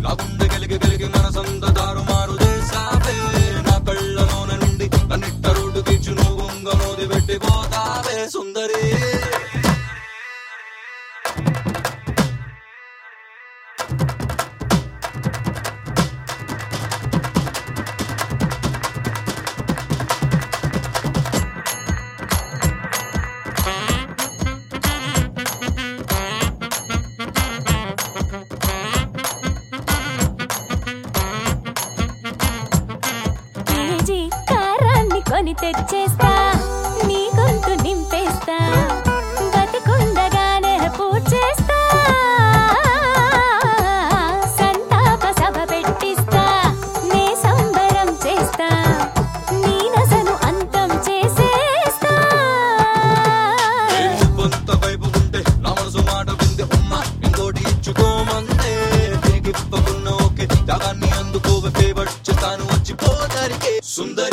నా గుండె గెలిగి మనసంత దారుమారు చేసావే నా కళ్ళలోన నుండి అన్నిట్ట రోడ్డు తీర్చు నువ్వు నోది పెట్టిపోతావే సుందరి కొని తెచ్చేస్తా నీ గొంతు నింపేస్తా బతికుండగానే పూడ్చేస్తా సంతాప సభ పెట్టిస్తా నే సంబరం చేస్తా నీ నసను అంతం చేసేస్తా కొంత వైపు ఉంటే నా మనసు మాట వింది అమ్మ ఇంకోటి ఇచ్చుకోమందే తిరిగిప్పకున్న ఓకే దాన్ని అందుకోవే ఫేవర్ చేస్తాను వచ్చి పోతారికే సుందరి